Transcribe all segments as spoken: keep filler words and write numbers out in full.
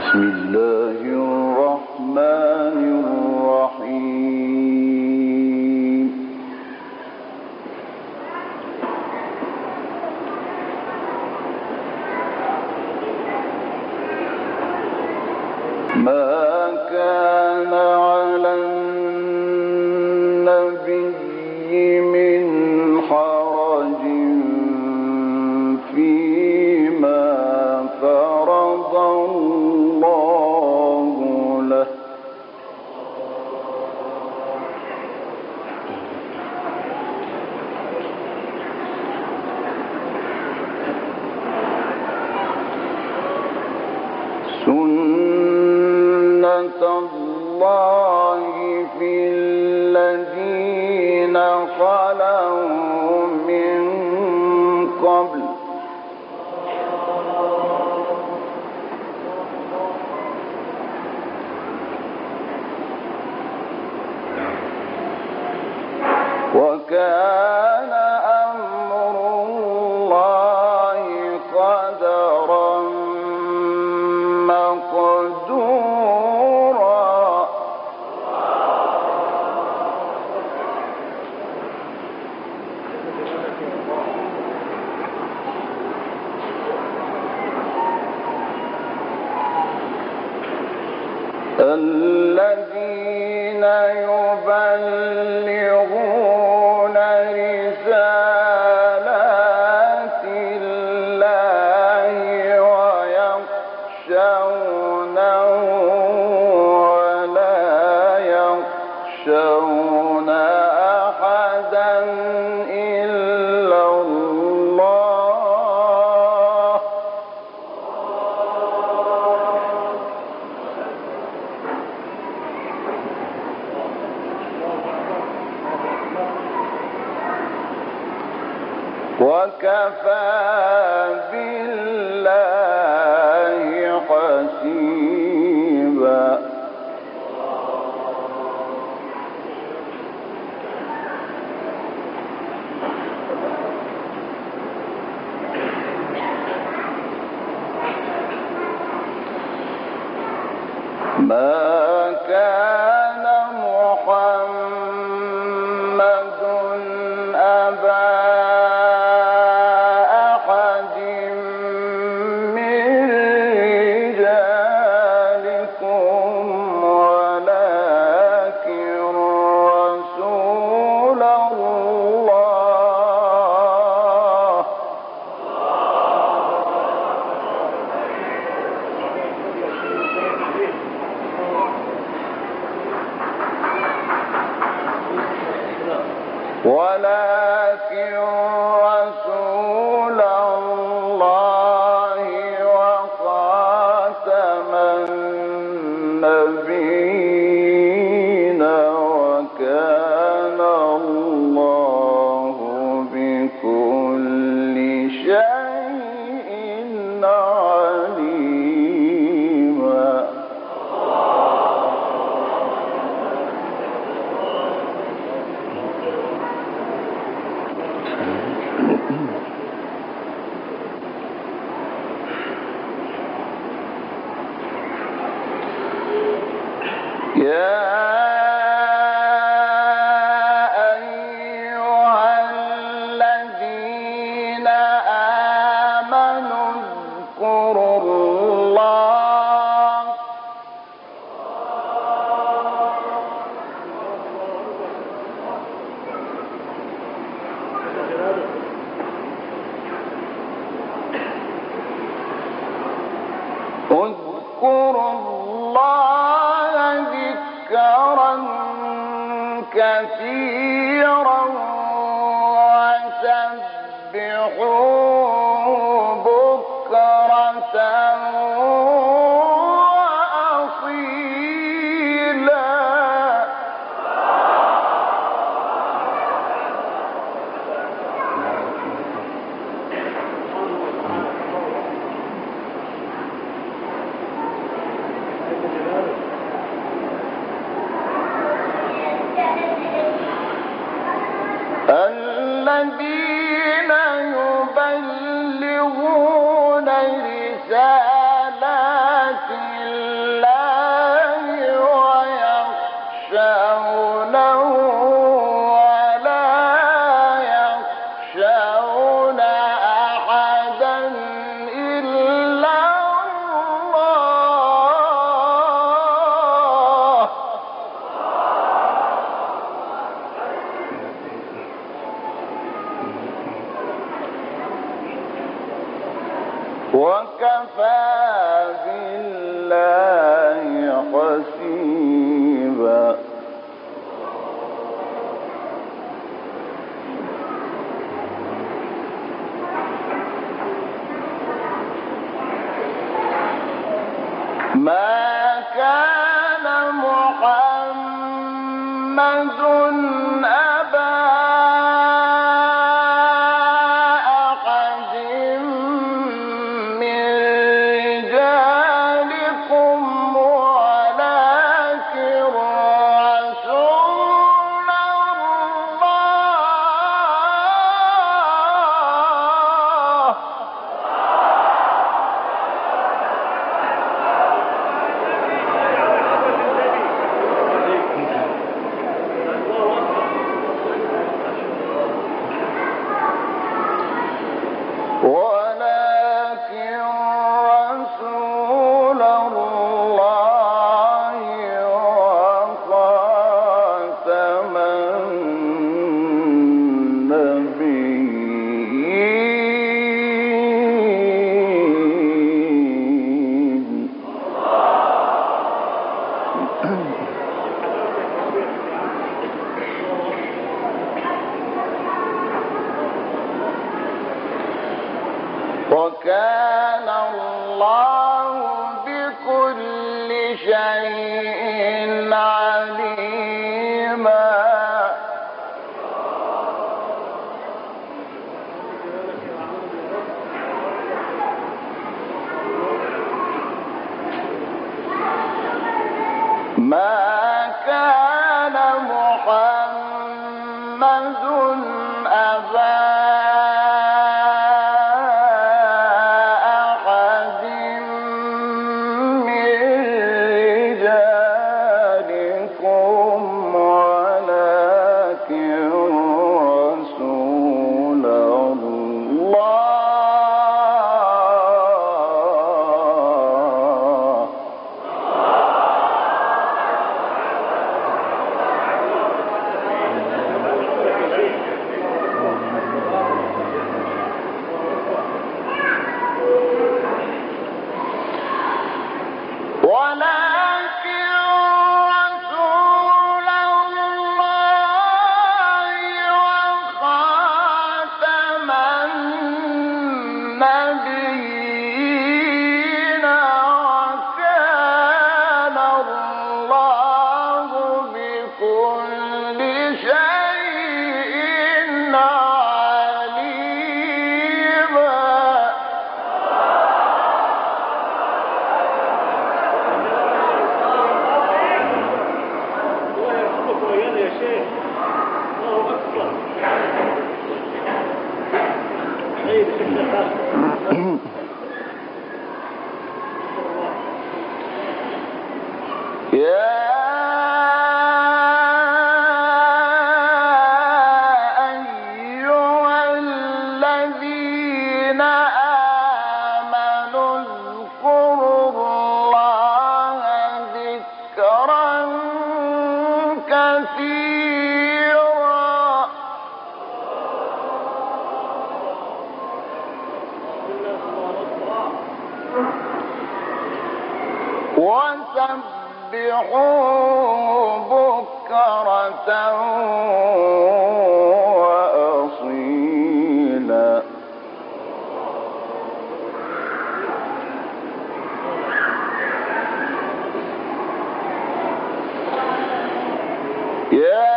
بسم الله الرحمن الرحيم. ما كان على النبي من حرج فيما فرض الله له سنة الله في الذين خلوا من قبل وكان أمر الله قدرا مقدورا. الذين يبلغون رسالات الله ويخشونه ولا يخشون أحدا إلا الله وكفى بالله حسيبا. ما كان محمد أبا أحد من رجالكم ولكن رسول الله ولكن رسول الله وخاتم النبيين وكان الله بكل شيء عليما. يا أيها الذين آمنوا اذكروا الله اذكروا الله ذكرا كثيرا وسبحوه بكرة وأصيلا. حسيبا. ما كان محمد أبا أحد من رجالكم ولكن رسول الله. ولكن رسول الله وخاتم النبيين. وكان الله بكل شيء عليما. ما كان محمد أبا أحد من رجالكم ولكن رسول الله. ولكن رسول الله وخاتم النبيين. وكان الله بكل شيء عليما. يا أيها الذين آمنوا اذكروا الله ذكرا كثيرا. وسبحوه بكرة وأصيلا. يا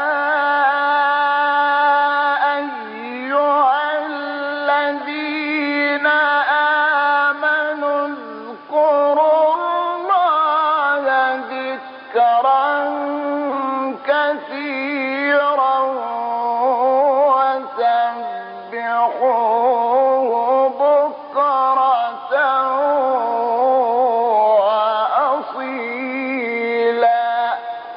أيها الذين آمنوا اذكروا الله ذكرا كثيرا وسبحوه بكرة وأصيلا.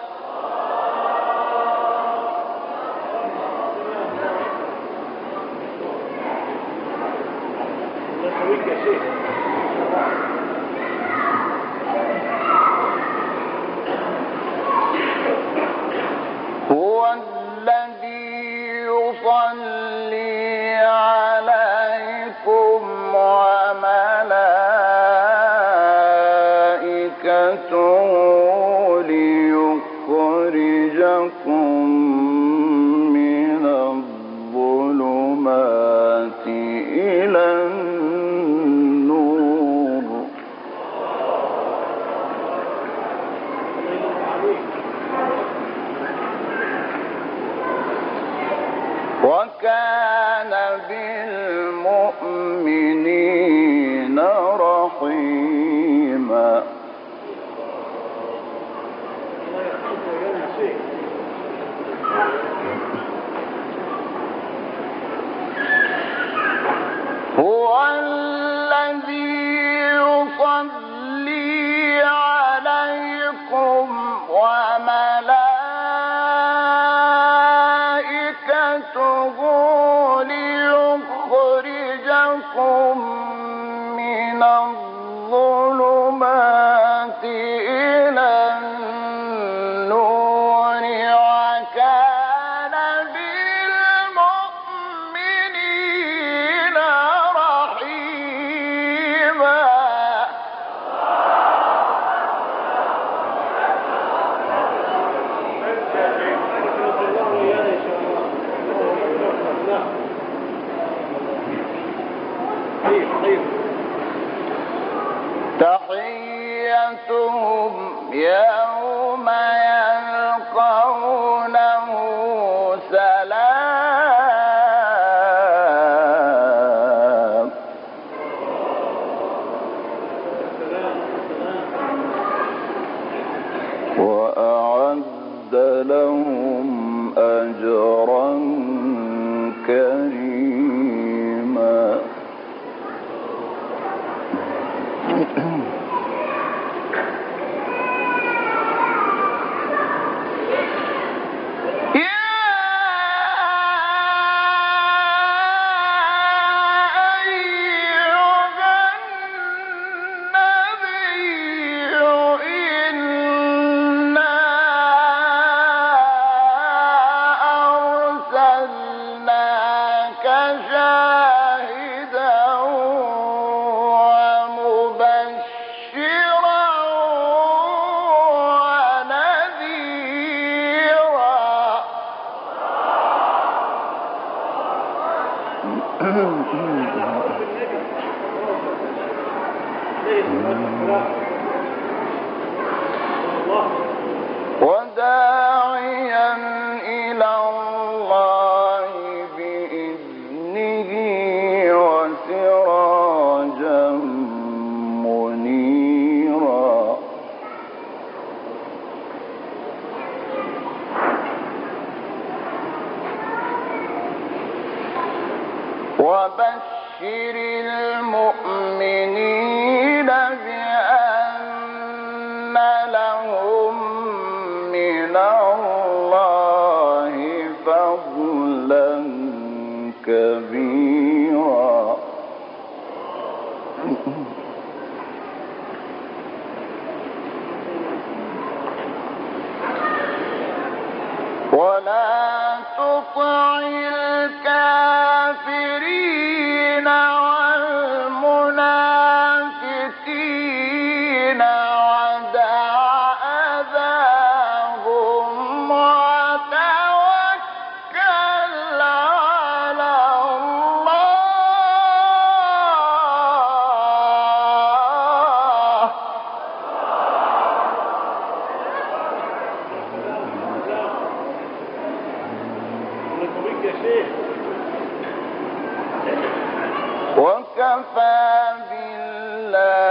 هو الذي يصلي عليكم وملائكته ليخرجكم من الظلمات إلى النور وكان بالمؤمنين رحيما. هو الذي يصلي عليكم وملائكته ليخرجكم من الظلمات إلى النور وكان بالمؤمنين رحيما. تحيتهم يوم يلقونه سلام وأعد لهم أجرا كريما. وداعيا إلى الله بإذنه وسراجا منيرا. وبشر المؤمنين بأن لهم من الله فضلا كبيرا. ولا تطع الكافرين والمنافقين ودع أذاهم وتوكل على الله. وكفى بالله